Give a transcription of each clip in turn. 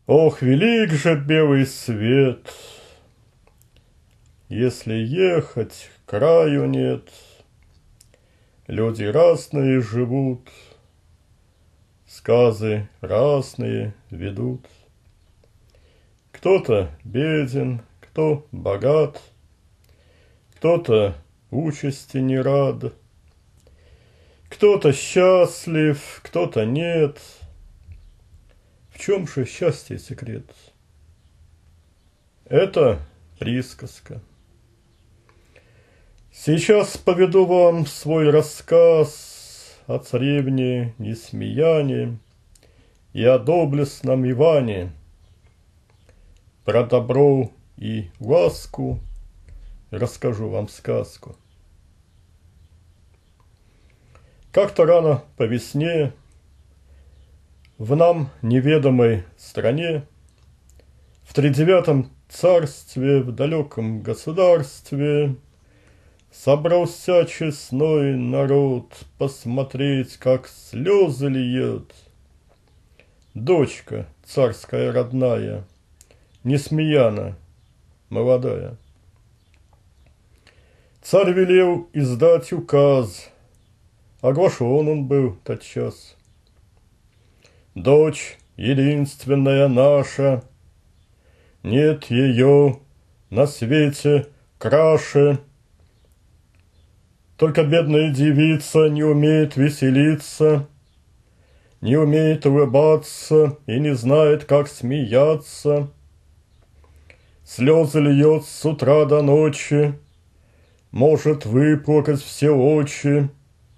Ох, велик же белый свет! Если ехать, краю нет. Люди разные живут, сказы разные ведут. Кто-то беден, кто богат, кто-то участи не рад, кто-то счастлив, кто-то нет. В чем же счастье секрет? Это присказка. Сейчас поведу вам свой рассказ о царевне Несмеяне и о доблестном Иване. Про добро и ласку расскажу вам сказку. Как-то рано по весне в нам неведомой стране, в тридевятом царстве, в далеком государстве, собрался честной народ посмотреть, как слезы льет дочка царская родная, Несмеяна молодая. Царь велел издать указ, оглашен он был тотчас. Дочь единственная наша, нет ее на свете краше. Только бедная девица не умеет веселиться, не умеет улыбаться и не знает, как смеяться. Слезы льет с утра до ночи, может выплакать все очи.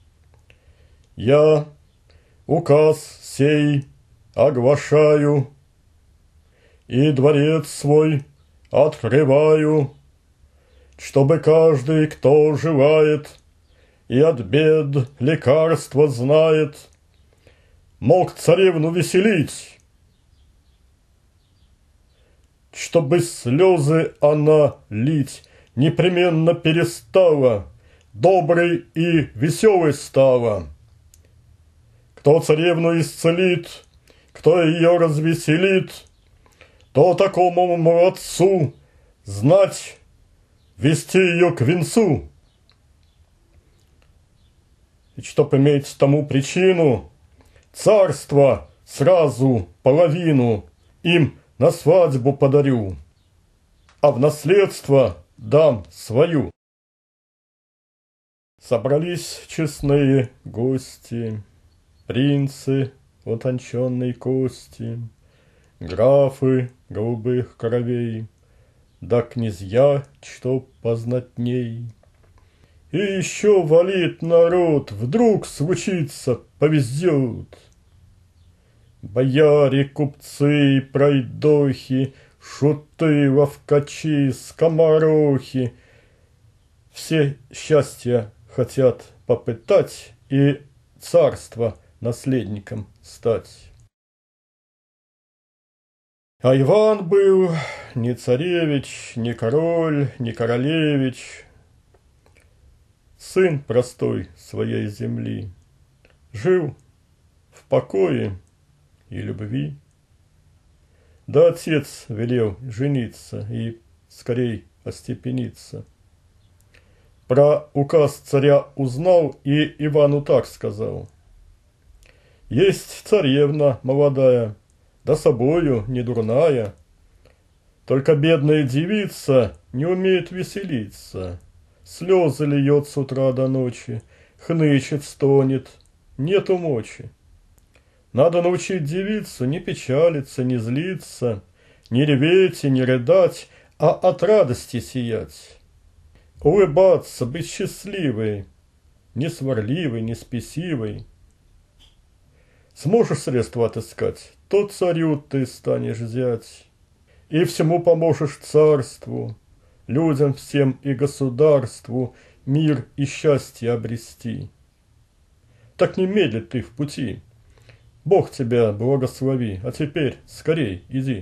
Я указ сей оглашаю и дворец свой открываю, чтобы каждый, кто желает и от бед лекарства знает, мог царевну веселить, чтобы слезы она лить непременно перестала, доброй и веселой стала. Кто царевну исцелит, кто ее развеселит, то такому молодцу знать вести ее к венцу. И чтоб иметь тому причину, царство сразу половину им на свадьбу подарю, а в наследство дам свою. Собрались честные гости, принцы утонченной кости, графы голубых кровей, да князья, что познатней. И еще валит народ, вдруг случится, повезет. Бояре, купцы, пройдохи, шуты, ловкачи, скоморохи — все счастья хотят попытать и царство наследником стать. А Иван был не царевич, не король, не королевич, сын простой своей земли, жил в покое и любви. Да отец велел жениться и скорей остепениться. Про указ царя узнал и Ивану так сказал: есть царевна молодая, да собою не дурная, только бедная девица не умеет веселиться, слезы льет с утра до ночи, хнычет, стонет, нету мочи. Надо научить девицу не печалиться, не злиться, не реветь и не рыдать, а от радости сиять. Улыбаться, быть счастливой, не сварливой, не спесивой. Сможешь средства отыскать, то царю ты станешь взять, и всему поможешь царству, людям всем и государству мир и счастье обрести. Так не медли ты в пути. Бог тебя благослови, а теперь скорей иди.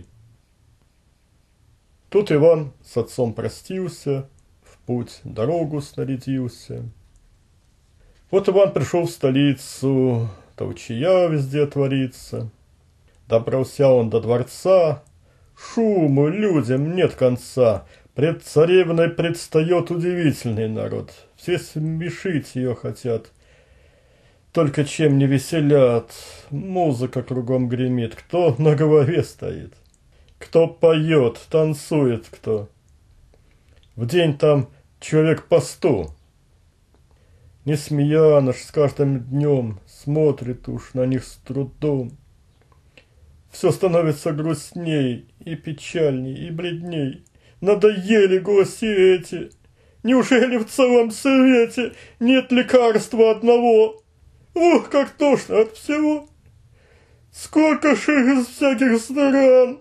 Тут Иван с отцом простился, в путь дорогу снарядился. Вот Иван пришел в столицу, толчая везде творится. Добрался он до дворца, шуму людям нет конца. Пред царевной предстает удивительный народ. Все смешить ее хотят, только чем не веселят. Музыка кругом гремит, кто на голове стоит, кто поет, танцует кто. В день там человек по 100. Несмеяна ж с каждым днем смотрит уж на них с трудом. Все становится грустней и печальней и бледней. Надоели гости эти. Неужели в целом свете нет лекарства одного? Ох, как тошно от всего! Сколько ж их из всяких стран!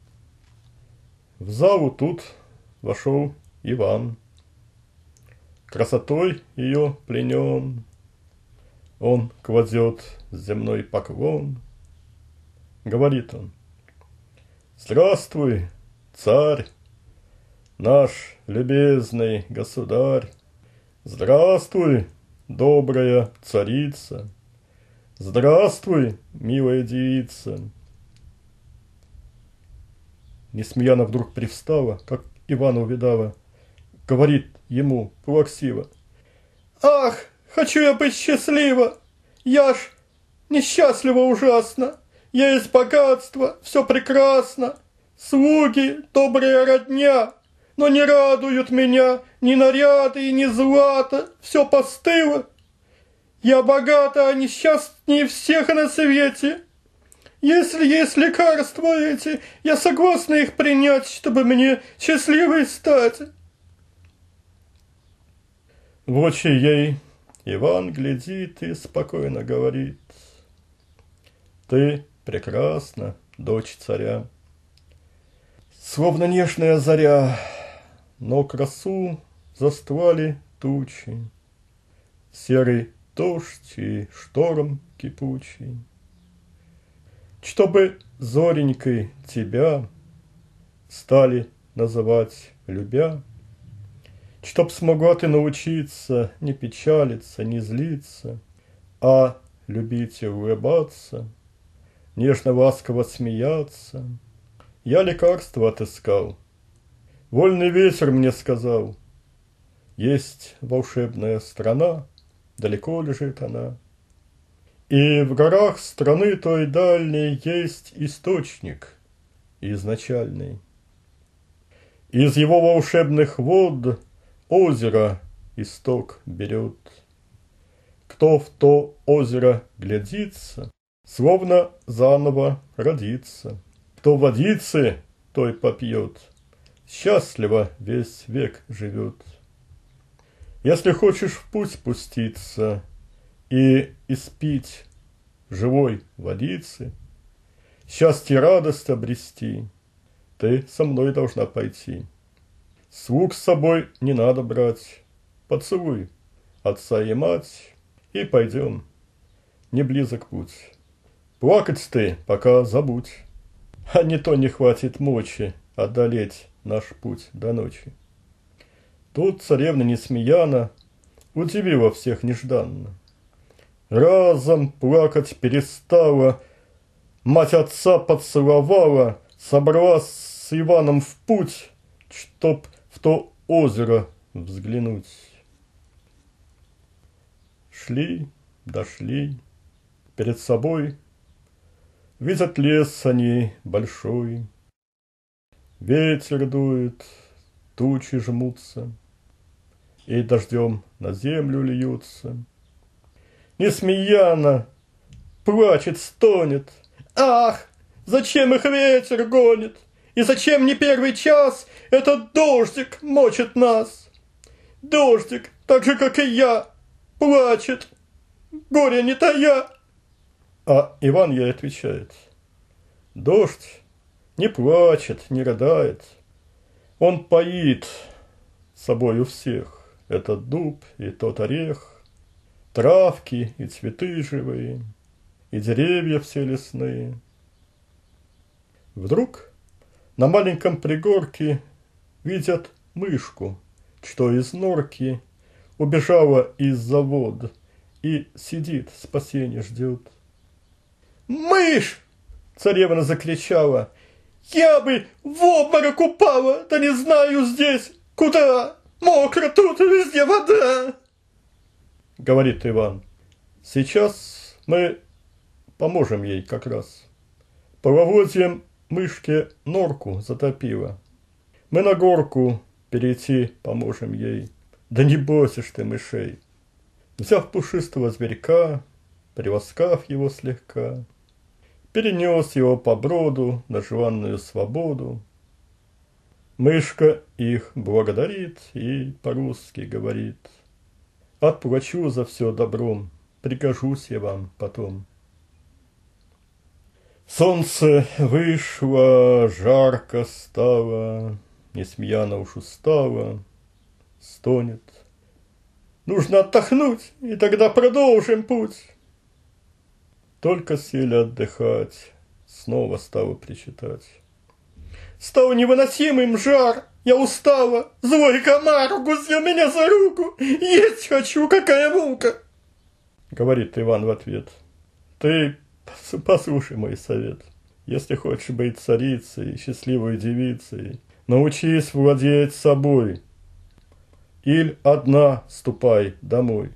В залу тут вошел Иван. Красотой ее пленен. Он кладет земной поклон. Говорит он: «Здравствуй, царь, наш любезный государь! Здравствуй, добрая царица! Здравствуй, милая девица!» Несмеяна вдруг привстала, как Ивана увидала, говорит ему плаксиво: «Ах, хочу я быть счастлива! Я ж несчастлива ужасно! Есть богатство, все прекрасно, слуги, добрая родня, но не радуют меня ни наряды и ни злато, все постыло. Я богата, а несчастнее всех на свете. Если есть лекарства эти, я согласна их принять, чтобы мне счастливой стать». В очи ей Иван глядит и спокойно говорит: «Ты прекрасна, дочь царя, словно нежная заря, но красу застлали тучи, серый дождь и шторм кипучий. Чтобы зоренькой тебя стали называть любя, чтоб смогла ты научиться не печалиться, не злиться, а любить и улыбаться, нежно-ласково смеяться, я лекарство отыскал. Вольный ветер мне сказал: есть волшебная страна, далеко лежит она, и в горах страны той дальней есть источник изначальный. Из его волшебных вод озеро исток берет. Кто в то озеро глядится, словно заново родится. Кто водицы той попьет, счастливо весь век живет. Если хочешь в путь пуститься и испить живой водицы, счастье и радость обрести, ты со мной должна пойти. Слуг с собой не надо брать, поцелуй отца и мать, и пойдем, не близок путь. Плакать ты пока забудь, а не то не хватит мочи одолеть наш путь до ночи». Тут царевна Несмеяна удивила всех нежданно. Разом плакать перестала, мать отца поцеловала, собралась с Иваном в путь, чтоб в то озеро взглянуть. Шли, дошли, перед собой видят лес они большой. Ветер дует, тучи жмутся, и дождем на землю льются. Несмеяна плачет, стонет: «Ах, зачем их ветер гонит? И зачем не первый час этот дождик мочит нас? Дождик, так же, как и я, плачет, горе не тая». А Иван ей отвечает: «Дождь не плачет, не рыдает, он поит собою всех. Этот дуб и тот орех, травки и цветы живые, и деревья все лесные». Вдруг на маленьком пригорке видят мышку, что из норки убежала из-за вод и сидит, спасения ждет. «Мышь! Царевна закричала: «Я бы в обморок упала, да не знаю здесь куда! Мокро тут, везде вода!» Говорит Иван: «Сейчас мы поможем ей как раз. Половодьем мышке норку затопило. Мы на горку перейти поможем ей. Да не бойся ж ты мышей». Взяв пушистого зверька, приласкав его слегка, перенес его по броду на желанную свободу. Мышка их благодарит и по-русски говорит: «Отплачу за все добром, прикажусь я вам потом». Солнце вышло, жарко стало, Несмеяна уж устала, стонет: «Нужно отдохнуть, и тогда продолжим путь». Только сели отдыхать, снова стала причитать: «Стал невыносимым жар, я устала, злой комар укусил меня за руку, есть хочу, какая мука!» Говорит Иван в ответ: «Ты послушай мой совет. Если хочешь быть царицей, счастливой девицей, научись владеть собой. Иль одна ступай домой».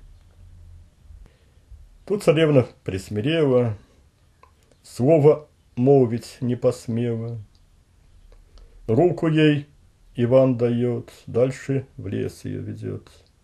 Тут царевна присмирела, слово молвить не посмела. Руку ей Иван дает, дальше в лес ее ведет.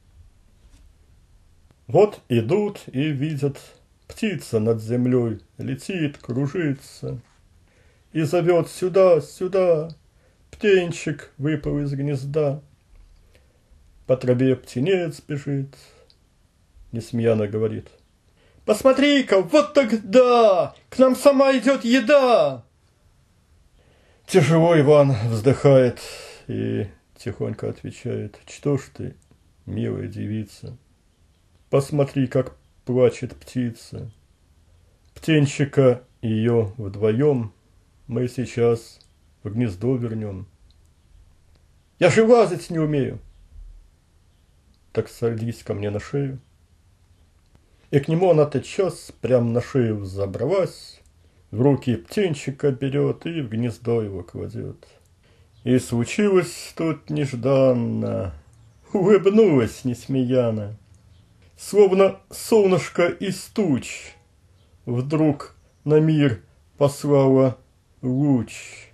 Вот идут и видят, птица над землей летит, кружится и зовет: «Сюда, сюда!» Птенчик выпал из гнезда. По траве птенец бежит. Несмеяна говорит: «Посмотри-ка, вот тогда! К нам сама идет еда!» Тяжело Иван вздыхает и тихонько отвечает: «Что ж ты, милая девица, посмотри, как плачет птица. Птенчика ее вдвоем мы сейчас в гнездо вернем». «Я же лазать не умею». «Так садись ко мне на шею». И к нему она тотчас прям на шею взобралась, в руки птенчика берет и в гнездо его кладет. И случилось тут нежданно, улыбнулась Несмеяна, словно солнышко из туч вдруг на мир послала луч.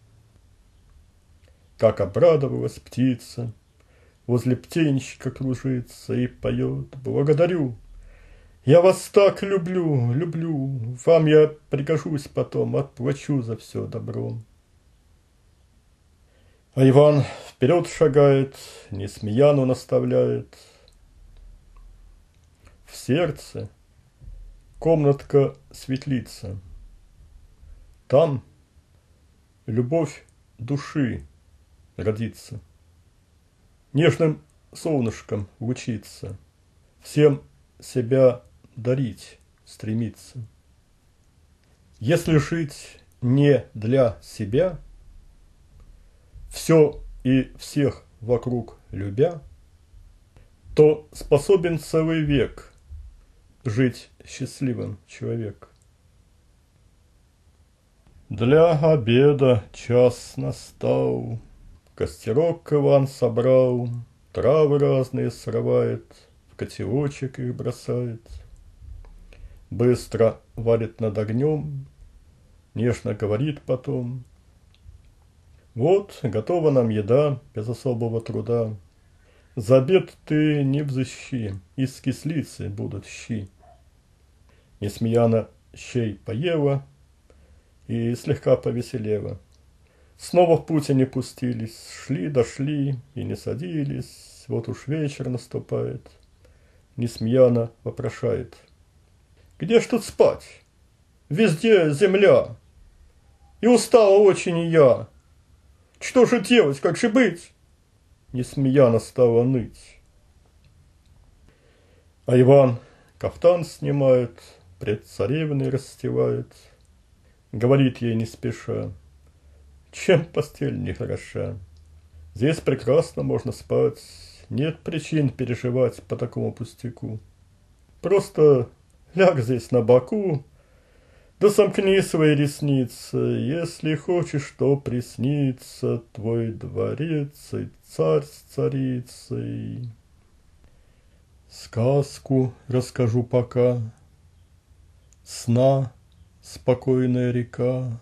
Как обрадовалась птица, возле птенчика кружится и поет: «Благодарю! Я вас так люблю, люблю, вам я прикажусь потом, отплачу за все добром». А Иван вперед шагает, Несмеяну наставляет. В сердце комнатка светлица, там любовь души родится, нежным солнышком лучится, всем себя дарить стремится. Если жить не для себя, все и всех вокруг любя, то способен целый век жить счастливым человек. Для обеда час настал, костерок Иван собрал, травы разные срывает, в котелочек их бросает. Быстро варит над огнем, нежно говорит потом: «Вот, готова нам еда без особого труда. За обед ты не взыщи, из кислицы будут щи». Несмеяна щей поела и слегка повеселела. Снова в путь они пустились, шли, дошли и не садились. Вот уж вечер наступает. Несмеяна вопрошает: «Где ж тут спать? Везде земля. И устала очень и я. Что же делать, как же быть?» Несмеяна стала ныть. А Иван кафтан снимает, пред царевной расстилает. Говорит ей не спеша: «Чем постель не хороша? Здесь прекрасно можно спать, нет причин переживать по такому пустяку. Просто ляг здесь на боку, Да сомкни свои ресницы, если хочешь, то приснится твой дворец и царь с царицей. Сказку расскажу пока, сна спокойная река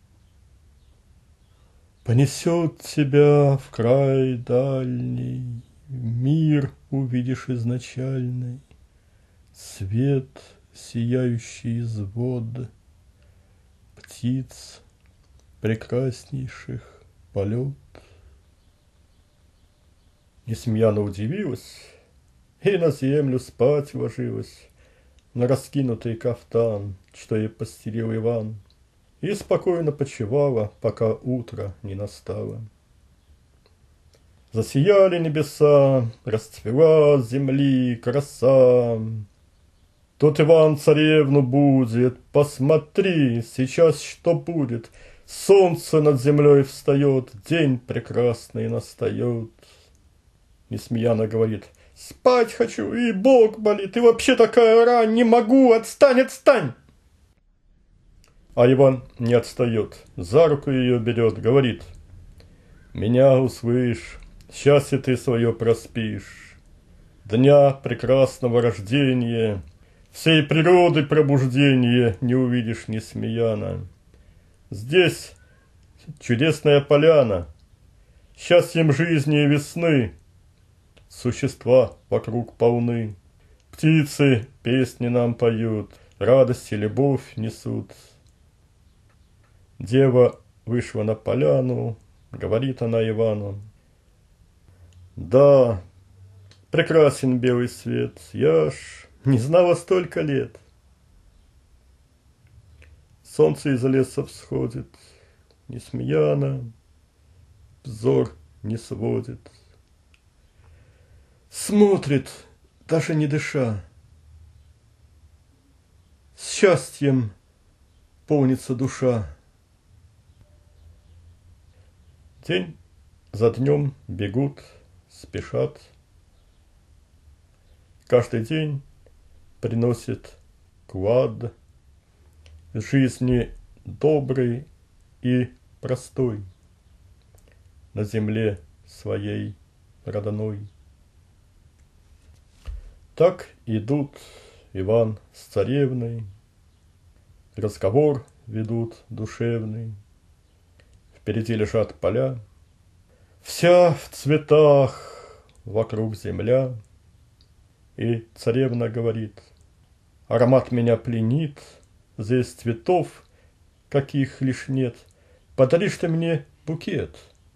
понесет тебя в край дальний, мир увидишь изначальный, свет, сияющий из вод, птиц прекраснейших полет. Несмеяна удивилась и на землю спать ложилась, на раскинутый кафтан, что ей постелил Иван, и спокойно почивала, пока утро не настало. Засияли небеса, расцвела с земли краса. Тут Иван царевну будет, посмотри, сейчас что будет. Солнце над землей встает, день прекрасный настает. Несмеяна говорит: спать хочу, и бок болит, и вообще такая рань, не могу, отстань, отстань. А Иван не отстает, за руку ее берет, говорит: меня услышь, счастье ты свое проспишь. Дня прекрасного рождения, всей природы пробуждения не увидишь, Несмеяна. Здесь чудесная поляна, счастьем жизни и весны. Существа вокруг полны, птицы песни нам поют, радость и любовь несут. Дева вышла на поляну, говорит она Ивану: да, прекрасен белый свет, я ж не знала столько лет. Солнце из леса всходит, Несмеяна взор не сводит. Смотрит, даже не дыша, с счастьем полнится душа. День за днем бегут, спешат. Каждый день приносит клад жизни добрый и простой на земле своей родной. Так идут Иван с царевной, разговор ведут душевный. Впереди лежат поля, вся в цветах, вокруг земля. И царевна говорит: аромат меня пленит, здесь цветов каких лишь нет, подаришь ты мне букет.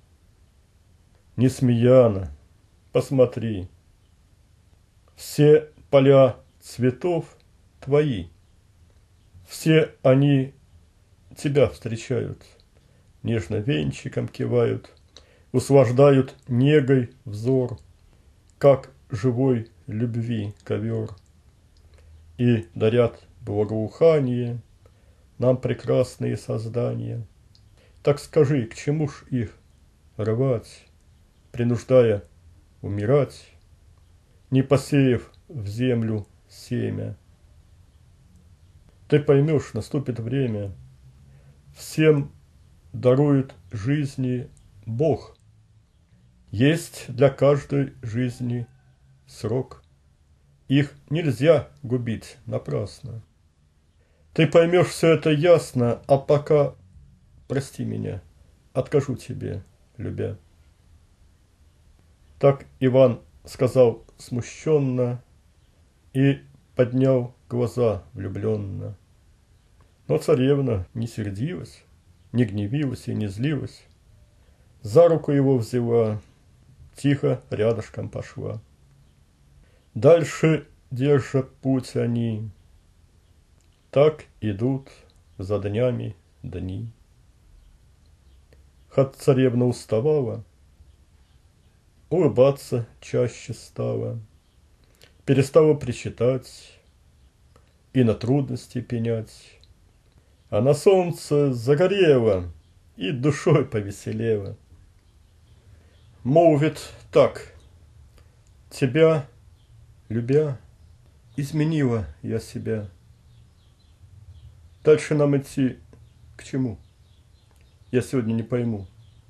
Несмеяна, посмотри, все поля цветов твои, все они тебя встречают, нежно венчиком кивают, услаждают негой взор, как живой любви ковер, и дарят благоухание нам прекрасные создания. Так скажи, к чему ж их рвать, принуждая умирать, не посеяв в землю семя? Ты поймешь, наступит время, всем дарует жизни Бог. Есть для каждой жизни срок. Их нельзя губить напрасно. Ты поймешь все это ясно, а пока прости меня, откажу тебе, любя. Так Иван сказал смущенно и поднял глаза влюбленно. Но царевна не сердилась, не гневилась и не злилась. За руку его взяла, тихо рядышком пошла. Дальше держат путь они, так идут за днями дни. Хоть царевна уставала, улыбаться чаще стала, перестала причитать и на трудности пенять. А на солнце загорела и душой повеселела. Молвит так: тебя, любя, изменила я себя. Дальше нам идти к чему? Я сегодня не пойму.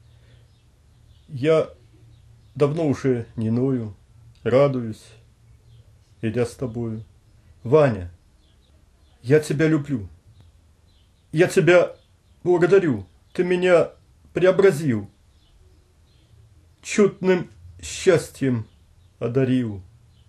Я давно уже не ною, радуюсь, идя с тобою. Ваня, я тебя люблю. Я тебя благодарю. Ты меня преобразил. Чудным счастьем одарил.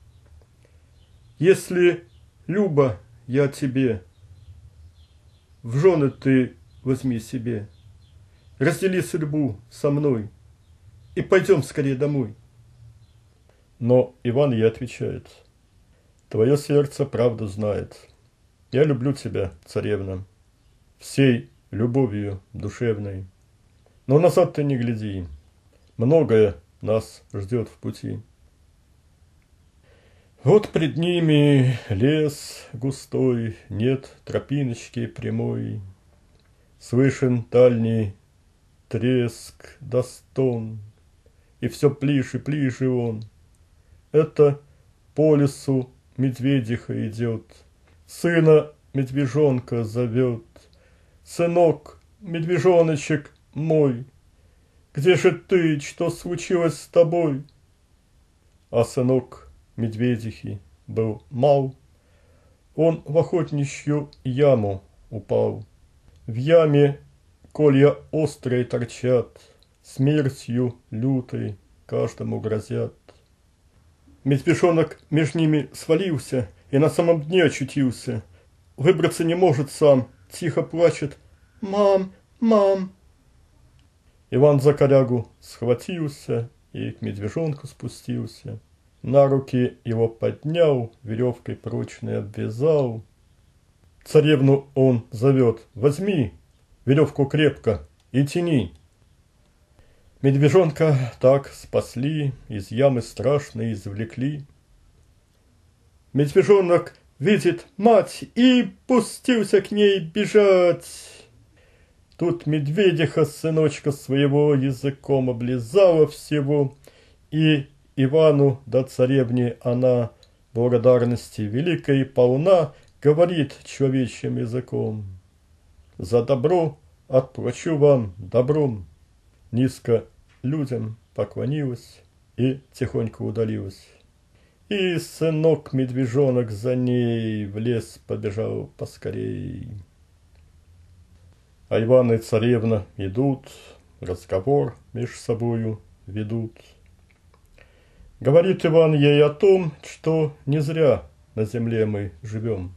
Если люба я тебе, в жены ты возьми себе, раздели судьбу со мной и пойдем скорее домой. Но Иван ей отвечает: твое сердце правду знает. Я люблю тебя, царевна, всей любовью душевной. Но назад ты не гляди, многое нас ждет в пути. Вот пред ними лес густой, нет тропиночки прямой, слышен дальний треск да стон, и все ближе он. Это по лесу медведиха идет, сына медвежонка зовет. Сынок, медвежоночек мой, где же ты, что случилось с тобой? А сынок медведихи был мал, он в охотничью яму упал. В яме колья острые торчат, смертью лютой каждому грозят. Медвежонок между ними свалился и на самом дне очутился. Выбраться не может сам, тихо плачет: «Мам, мам!» Иван за корягу схватился и к медвежонку спустился. На руки его поднял, веревкой прочной обвязал. Царевну он зовет: возьми веревку крепко и тяни. Медвежонка так спасли, из ямы страшной извлекли. Медвежонок видит мать и пустился к ней бежать. Тут медведиха сыночка своего языком облизала всего, и Ивану да царевне она благодарности великой полна, говорит человечьим языком: за добро отплачу вам добром. Низко людям поклонилась и тихонько удалилась. И сынок-медвежонок за ней в лес побежал поскорей. А Иван и царевна идут, разговор меж собою ведут. Говорит Иван ей о том, что не зря на земле мы живем.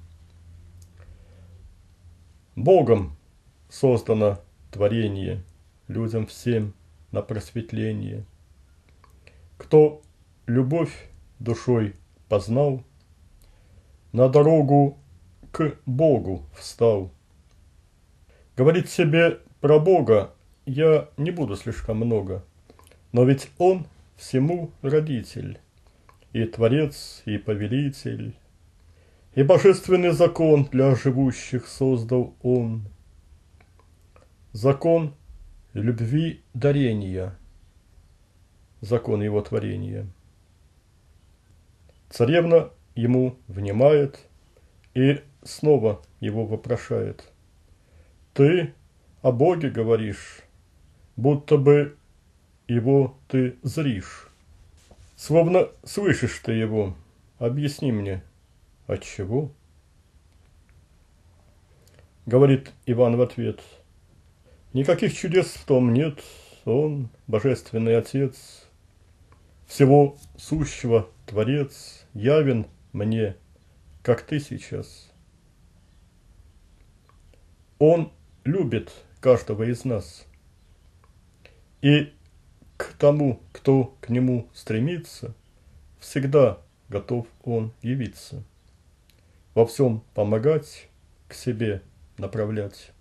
Богом создано творение, людям всем на просветление. Кто любовь душой познал, на дорогу к Богу встал. Говорит себе про Бога я не буду слишком много, но ведь Он всему родитель, и Творец, и Повелитель, и божественный закон для живущих создал Он. Закон любви дарения, закон его творения. Царевна ему внимает и снова его вопрошает: ты о Боге говоришь, будто бы его ты зришь. Словно слышишь ты его. Объясни мне, отчего? Говорит Иван в ответ: никаких чудес в том нет, он божественный Отец, всего сущего Творец, явен мне, как ты сейчас. Он любит каждого из нас, и к тому, кто к нему стремится, всегда готов он явиться, во всем помогать, к себе направлять.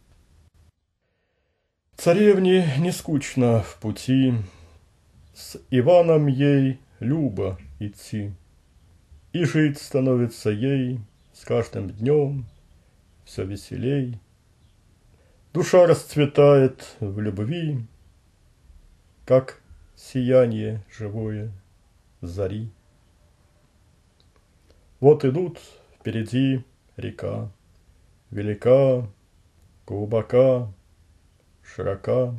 Царевне не скучно в пути, с Иваном ей любо идти, и жить становится ей с каждым днем все веселей. Душа расцветает в любви, как сияние живое зари. Вот идут впереди река, велика, глубока, широка.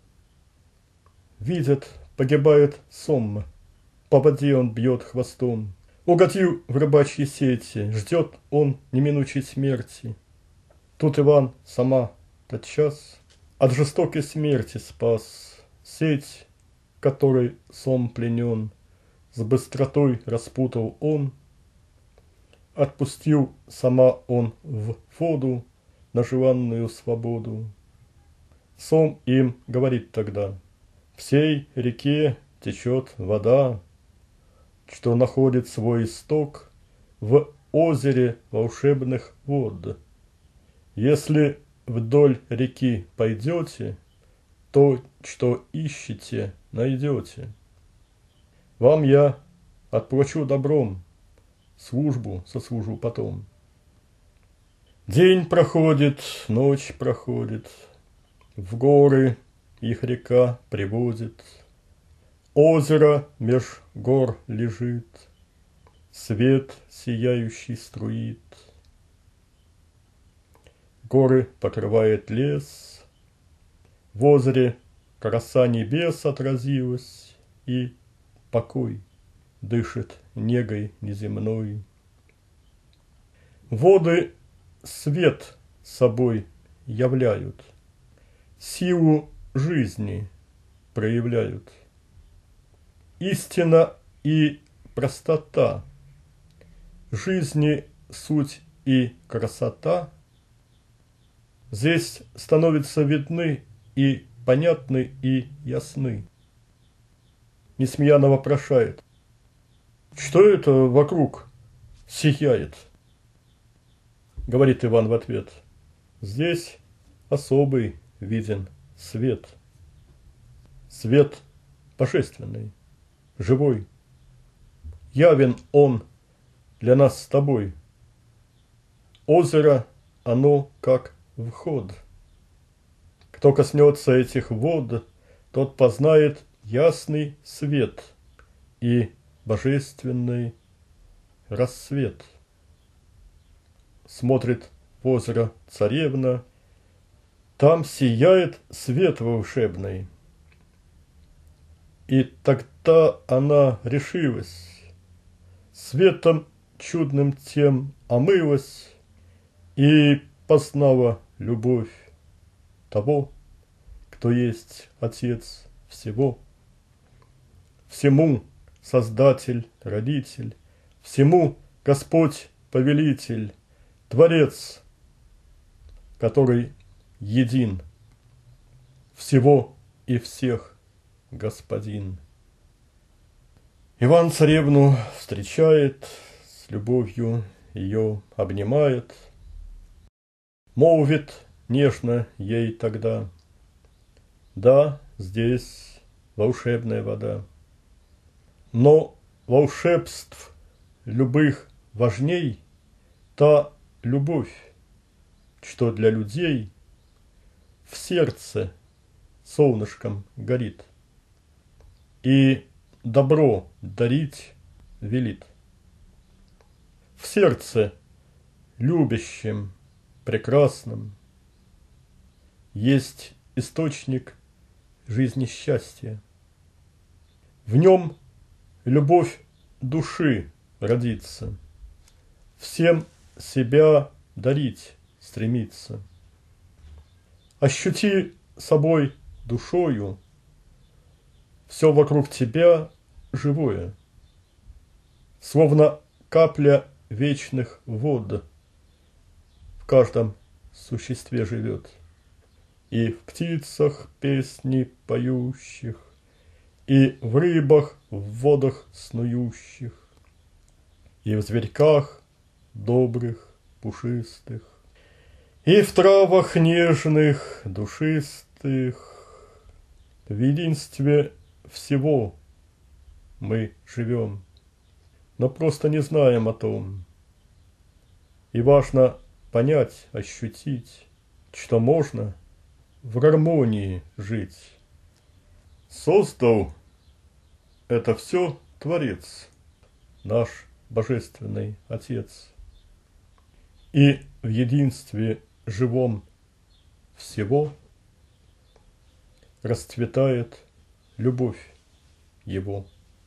Видит, погибает сом, по воде он бьет хвостом. Угодил в рыбачьи сети, ждет он неминучей смерти. Тут Иван сама тотчас от жестокой смерти спас. Сеть, которой сом пленен, с быстротой распутал он. Отпустил сама он в воду на желанную свободу. Сом им говорит тогда: в сей реке течет вода, что находит свой исток в озере волшебных вод. Если вдоль реки пойдете, то, что ищете, найдете. Вам я отплачу добром, службу сослужу потом. День проходит, ночь проходит, в горы их река приводит. Озеро меж гор лежит, свет сияющий струит. Горы покрывает лес, в озере краса небес отразилась, и покой дышит негой неземной. Воды свет собой являют, силу жизни проявляют. Истина и простота, жизни суть и красота здесь становятся видны и понятны и ясны. Несмеяно вопрошает: что это вокруг сияет? Говорит Иван в ответ: здесь особый виден свет. Свет божественный, живой. Явен он для нас с тобой. Озеро, оно как вход. Кто коснется этих вод, тот познает ясный свет и божественный рассвет. Смотрит в озеро царевна, там сияет свет волшебный. И тогда она решилась, светом чудным тем омылась и познала любовь того, кто есть Отец всего. Всему Создатель, Родитель, всему Господь Повелитель, Творец, который един, всего и всех Господин. Иван царевну встречает, с любовью ее обнимает, молвит нежно ей тогда: да, здесь волшебная вода, но волшебств любых важней та любовь, что для людей в сердце солнышком горит и добро дарить велит. В сердце любящем, прекрасном есть источник жизни счастья. В нем любовь души родится, всем себя дарить стремится. Ощути собой душою все вокруг тебя живое, словно капля вечных вод в каждом существе живет. И в птицах песни поющих, и в рыбах в водах снующих, и в зверьках добрых, пушистых, и в травах нежных, душистых. В единстве всего мы живем, но просто не знаем о том. И важно понять, ощутить, что можно в гармонии жить. Создал это все Творец, наш Божественный Отец. И в единстве живом всего расцветает любовь его.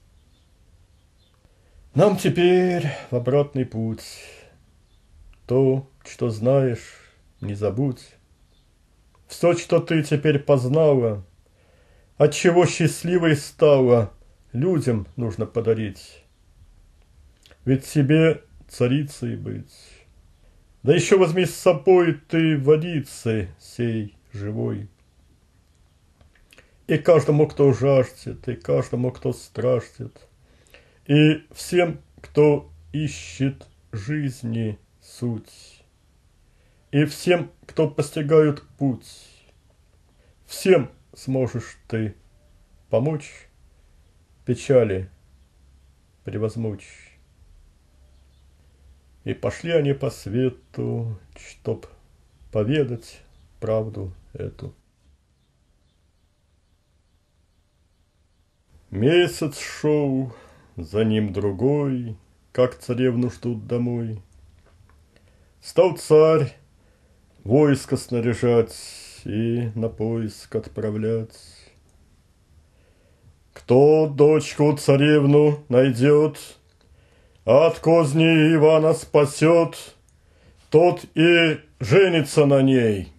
Нам теперь в обратный путь. То, что знаешь, не забудь. Все, что ты теперь познала, отчего счастливой стала, людям нужно подарить. Ведь себе царицей быть. Да еще возьми с собой ты водицы сей живой. И каждому, кто жаждет, и каждому, кто страждет, и всем, кто ищет жизни суть, и всем, кто постигают путь, всем сможешь ты помочь, печали превозмочь. И пошли они по свету, чтоб поведать правду эту. Месяц шел, за ним другой, как царевну ждут домой. Стал царь войско снаряжать и на поиск отправлять. Кто дочку царевну найдет, от козни Ивана спасет, тот и женится на ней.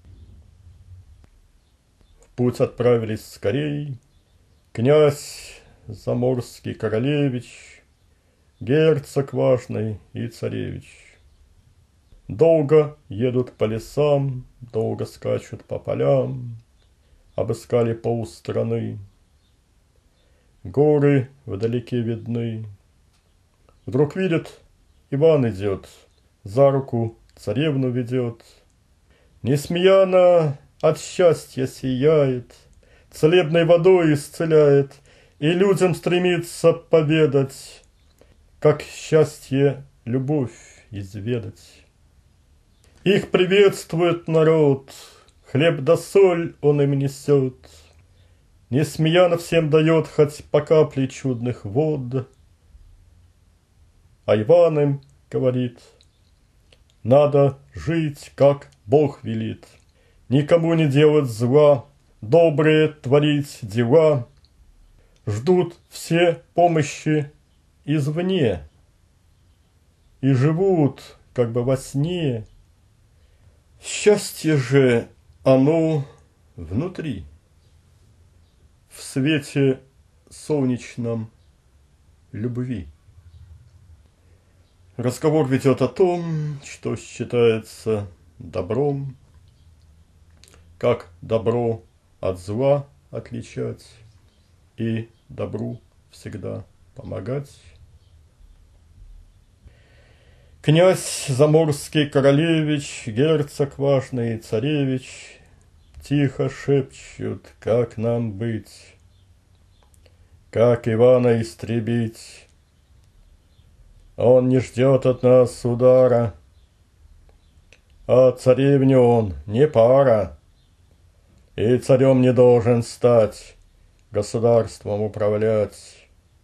В путь отправились скорей князь Заморский королевич, герцог важный и царевич. Долго едут по лесам, долго скачут по полям, обыскали полстраны. Горы вдалеке видны. Вдруг видят, Иван идет, за руку царевну ведет. Несмеяна от счастья сияет, целебной водой исцеляет, и людям стремится поведать, как счастье любовь изведать. Их приветствует народ, хлеб да соль он им несет. Несмеяна всем дает хоть по капле чудных вод. А Иван им говорит: надо жить, как Бог велит, никому не делать зла, добрые творить дела. Ждут все помощи извне и живут как бы во сне. Счастье же оно внутри, в свете солнечном любви. Разговор ведет о том, что считается добром, как добро от зла отличать и добру всегда помогать. Князь Заморский королевич, герцог важный и царевич тихо шепчут, как нам быть, как Ивана истребить. Он не ждет от нас удара, а царевне он не пара, и царем не должен стать, государством управлять.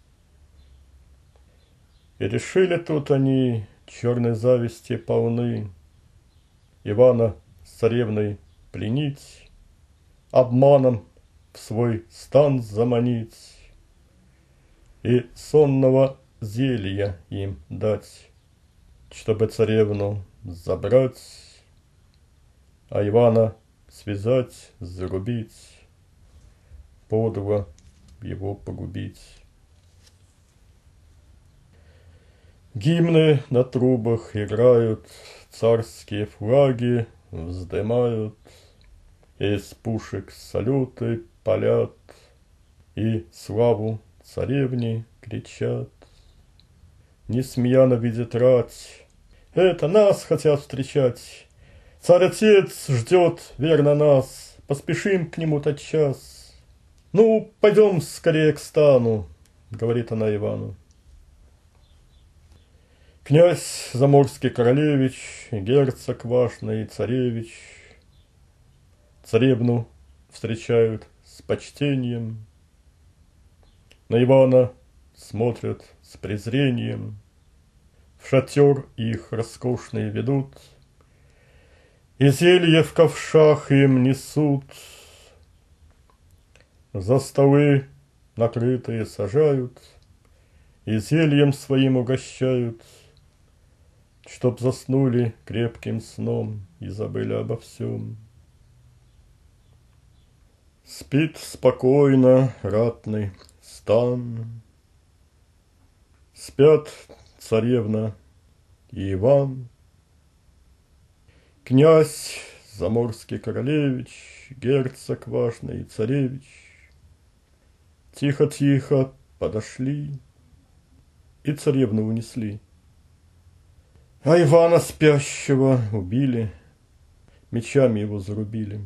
И решили тут они, черной зависти полны, Ивана с царевной пленить, обманом в свой стан заманить и сонного зелья им дать, чтобы царевну забрать, а Ивана связать, зарубить, подло его погубить. Гимны на трубах играют, царские флаги вздымают, из пушек салюты палят и славу царевне кричат. Несмеяна видит рать, это нас хотят встречать. Царь-отец ждет верно нас, поспешим к нему тотчас. Ну, пойдем скорее к стану, говорит она Ивану. Князь Заморский королевич, герцог важный и царевич царевну встречают с почтением, на Ивана смотрят с презрением, в шатер их роскошный ведут, И зелье в ковшах им несут, за столы накрытые сажают, и зельем своим угощают, чтоб заснули крепким сном и забыли обо всем. Спит спокойно ратный стан, спят царевна и Иван, князь заморский королевич, герцог важный и царевич. Тихо-тихо подошли и царевну унесли. А Ивана спящего убили, мечами его зарубили.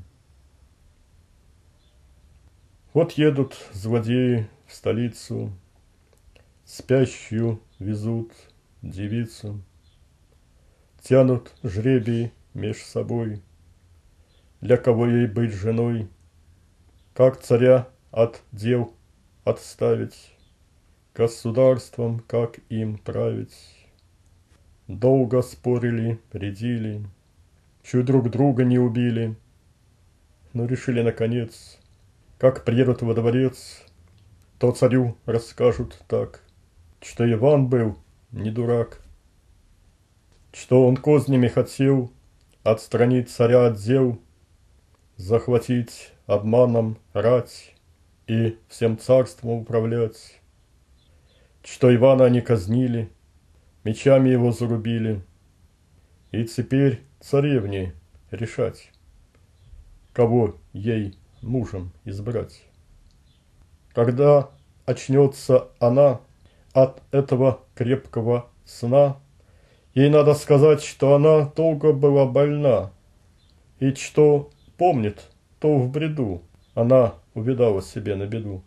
Вот едут злодеи в столицу, спящую везут девицу, тянут жребий меж собой, для кого ей быть женой, как царя от дел отставить, государством как им править. Долго спорили, рядили, чуть друг друга не убили, но решили наконец, как приедут во дворец, то царю расскажут так, что Иван был не дурак, что он кознями хотел отстранить царя от дел, захватить обманом рать и всем царством управлять, что Ивана они казнили, мечами его зарубили, и теперь царевне решать, кого ей мужем избрать. Когда очнется она от этого крепкого сна, ей надо сказать, что она долго была больна, и что помнит, то в бреду она увидала себе на беду.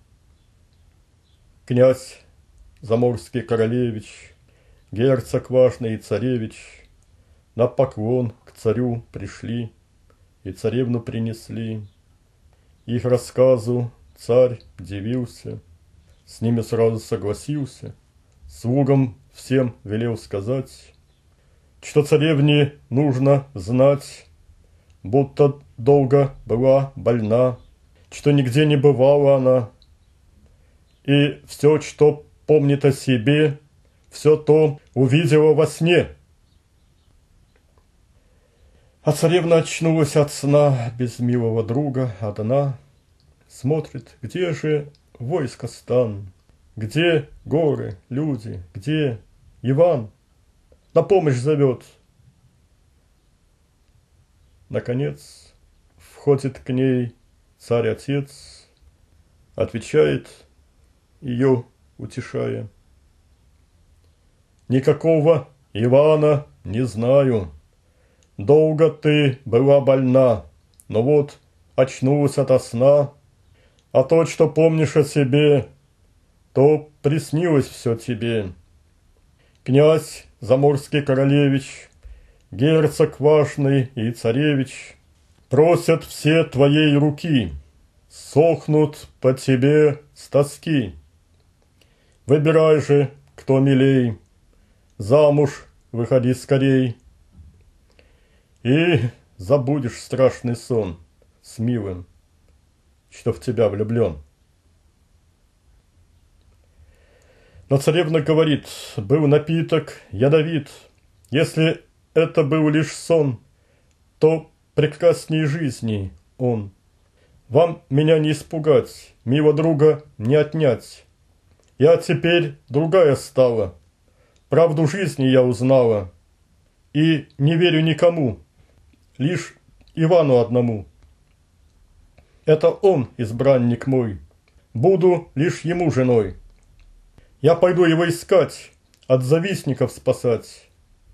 Князь заморский королевич, герцог важный и царевич на поклон к царю пришли и царевну принесли. Их рассказу царь дивился, с ними сразу согласился, слугам всем велел сказать, что царевне нужно знать, будто долго была больна, что нигде не бывала она, и все, что помнит о себе, все то увидела во сне. А царевна очнулась от сна без милого друга, одна. Смотрит, где же войско стан, где горы, люди, где Иван на помощь зовет. Наконец входит к ней царь-отец, отвечает, ее утешая: никакого Ивана не знаю. Долго ты была больна, но вот очнулась ото сна, а то, что помнишь о себе, то приснилось все тебе. Князь заморский королевич, герцог важный и царевич просят все твоей руки, сохнут по тебе с тоски. Выбирай же, кто милей, замуж выходи скорей, и забудешь страшный сон с милым, что в тебя влюблен. Но царевна говорит, был напиток ядовит, если это был лишь сон, то прекрасней жизни он. Вам меня не испугать, милого друга не отнять. Я теперь другая стала, правду жизни я узнала, и не верю никому, лишь Ивану одному. Это он, избранник мой, буду лишь ему женой. Я пойду его искать, от завистников спасать.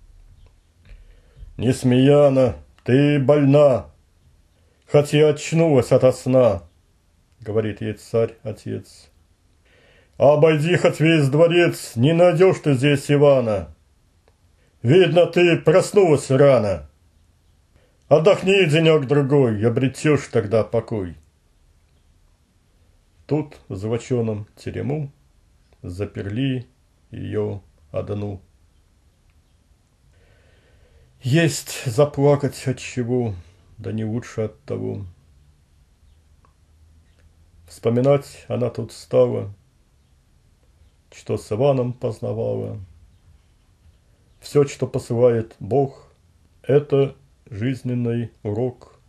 Несмеяна, ты больна, хотя очнулась ото сна, говорит ей царь-отец. Обойди хоть весь дворец, не найдешь ты здесь Ивана. Видно, ты проснулась рано. Отдохни денек-другой, обретешь тогда покой. Тут в золоченом терему заперли ее одну. Есть заплакать от чего, да не лучше от того. Вспоминать она тут стала, что с Иваном познавала. Все, что посылает Бог, это жизненный урок.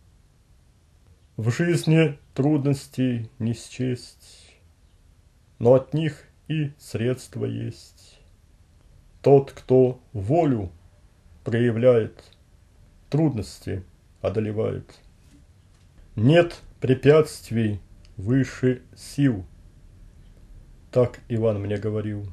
В жизни трудностей не счесть, но от них и средства есть. Тот, кто волю проявляет, трудности одолевает. Нет препятствий выше сил, так Иван мне говорил.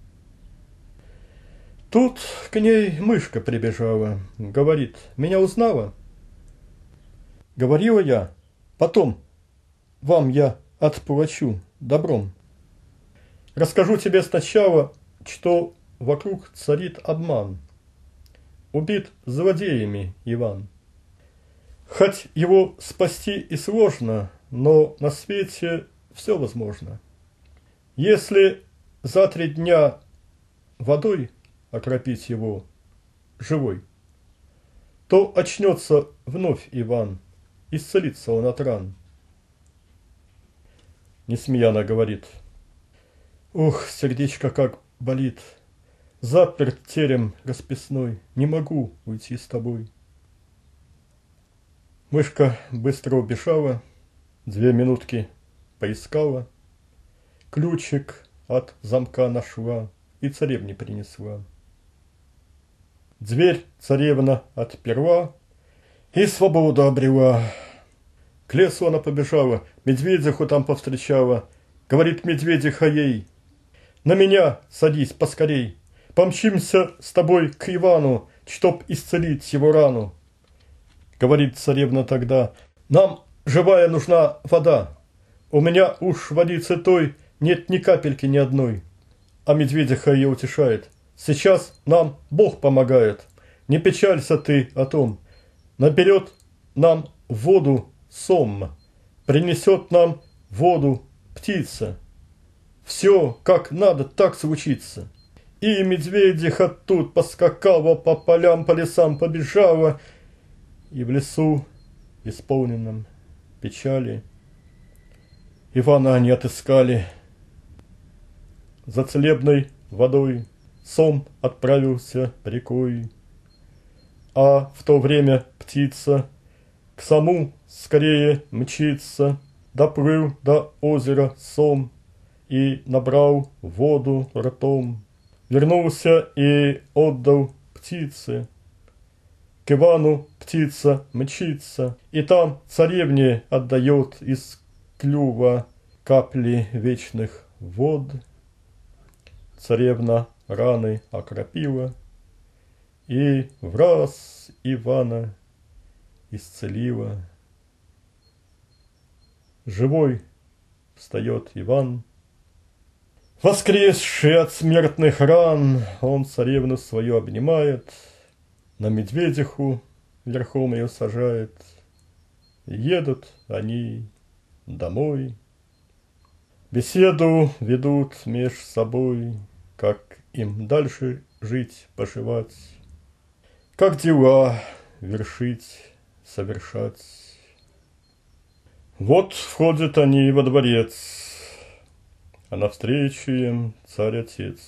Тут к ней мышка прибежала, говорит: меня узнала? Говорила я: потом вам я отплачу добром. Расскажу тебе сначала, что вокруг царит обман. Убит злодеями Иван. Хоть его спасти и сложно, но на свете все возможно. Если за 3 дня водой окропить его живой, то очнется вновь Иван, исцелится он от ран. Несмеяна говорит: ох, сердечко как болит, заперт терем расписной, не могу уйти с тобой. Мышка быстро убежала, 2 минутки поискала, ключик от замка нашла и царевне принесла. Дверь царевна отперла и свободу обрела. К лесу она побежала, медведиху там повстречала. Говорит медведиха ей: на меня садись поскорей, помчимся с тобой к Ивану, чтоб исцелить его рану. Говорит царевна тогда: нам живая нужна вода, у меня уж водицы той нет ни капельки ни одной. А медведиха ее утешает: сейчас нам Бог помогает, не печалься ты о том, наберет нам воду сом, принесет нам воду птица. Все как надо, так случится. И медведиха тут поскакала, по полям, по лесам побежала, и в лесу, исполненном печали, Ивана они отыскали. За целебной водой сом отправился рекой, а в то время птица к саму скорее мчится. Доплыл до озера сом и набрал воду ртом. Вернулся и отдал птице. К Ивану птица мчится, и там царевне отдает из клюва капли вечных вод. Царевна раны окропила и враз Ивана исцелила. Живой встает Иван, воскресший от смертных ран. Он царевну свою обнимает, на медведиху верхом ее сажает. Едут они домой, беседу ведут меж собой, как им дальше жить, поживать, как дела вершить, совершать. Вот входят они во дворец, а навстречу им царь-отец.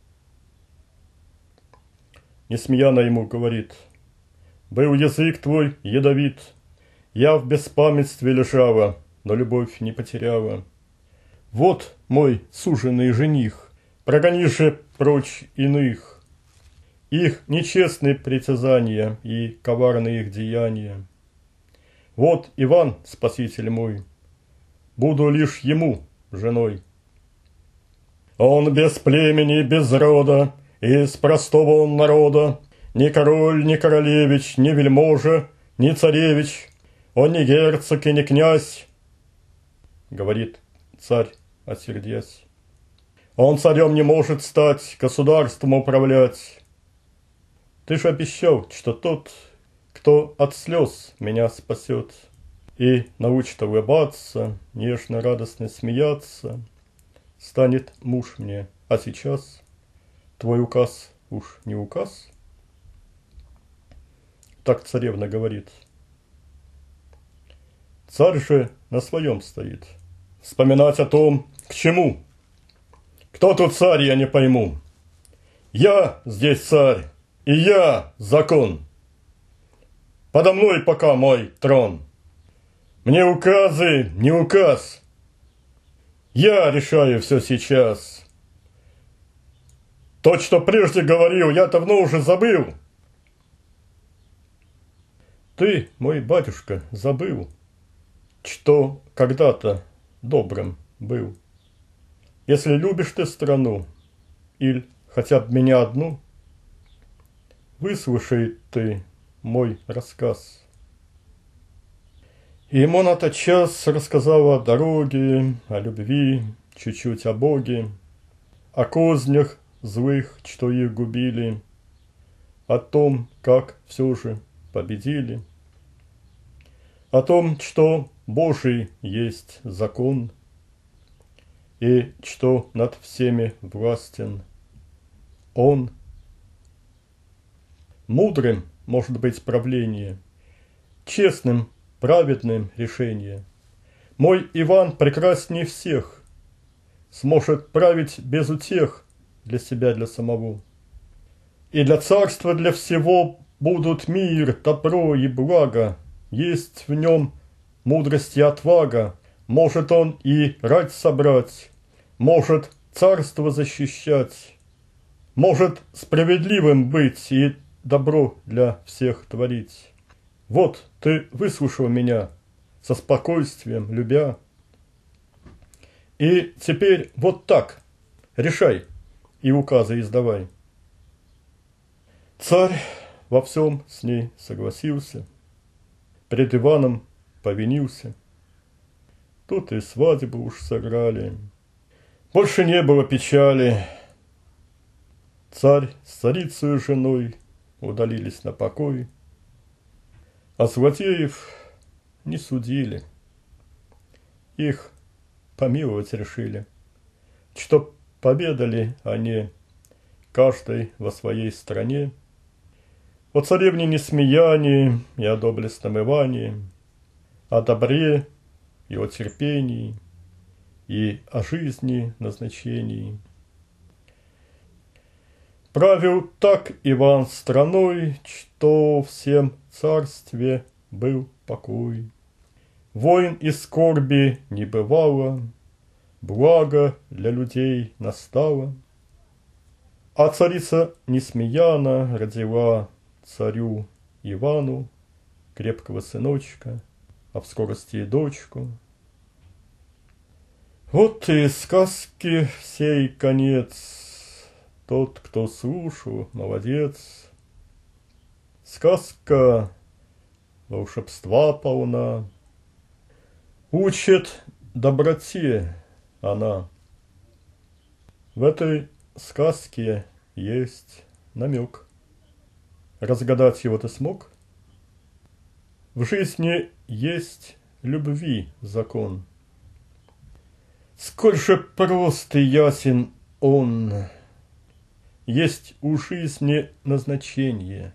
Несмеяна ему говорит: был язык твой ядовит, я в беспамятстве лежала, но любовь не потеряла. Вот мой суженый жених, прогони же прочь иных. Их нечестные притязания и коварные их деяния. Вот Иван, спаситель мой, буду лишь ему женой. Он без племени, без рода, из простого он народа, ни король, ни королевич, ни вельможа, ни царевич, он не герцог и не князь, говорит царь, осердясь. Он царем не может стать, государством управлять. Ты ж обещал, что тот, кто от слез меня спасет и научит улыбаться, нежно, радостно смеяться, станет муж мне, а сейчас твой указ уж не указ. так царевна говорит. Царь же на своем стоит. Вспоминать о том, к чему? Кто тут царь, я не пойму. Я здесь царь, и я закон. Подо мной пока мой трон. Мне указы не указ. Я решаю все сейчас. То, что прежде говорил, я давно уже забыл. Ты, мой батюшка, забыл, что когда-то добрым был. Если любишь ты страну, или хотя бы меня одну, выслушай ты мой рассказ. И ему на тот час рассказала о дороге, о любви, чуть-чуть о Боге, о кознях злых, что их губили, о том, как все же победили, о том, что Божий есть закон, и что над всеми властен Он. Мудрым может быть правление, честным, праведным решение. Мой Иван прекрасней всех, сможет править без утех для себя, для самого. И для царства, для всего будут мир, добро и благо. Есть в нем мудрость и отвага. Может он и рать собрать, может царство защищать, может справедливым быть и добро для всех творить. Вот ты выслушал меня со спокойствием, любя. И теперь вот так решай и указы издавай. Царь во всем с ней согласился, пред Иваном повинился. Тут и свадьбу уж сыграли, больше не было печали. Царь с царицей женой удалились на покой, а злодеев не судили, их помиловать решили, что победали они каждый во своей стране. О царевне Несмеянии и о доблестном Иване, о добре и о терпении, и о жизни назначении. Правил так Иван страной, что всем царстве был покой. Войн и скорби не бывало, благо для людей настало. А царица Несмеяна родила царю Ивану крепкого сыночка, а в скорости и дочку. Вот и сказки всей конец. Тот, кто слушал, молодец. Сказка волшебства полна, учит доброте она. В этой сказке есть намек. Разгадать его ты смог? В жизни есть любви закон. Сколь же прост и ясен он, есть у жизни назначение,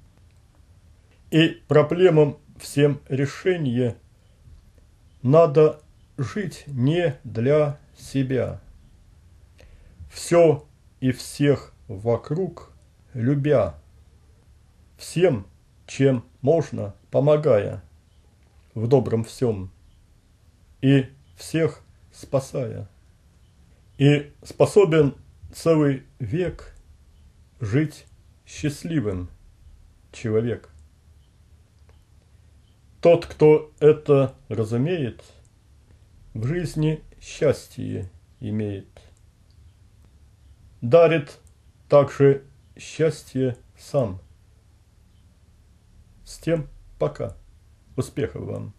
и проблемам всем решение надо жить не для себя. Все и всех вокруг любя, всем, чем можно, помогая в добром всем, и всех спасая. И способен целый век жить счастливым человек. Тот, кто это разумеет, в жизни счастье имеет. Дарит также счастье сам. С тем пока. Успехов вам!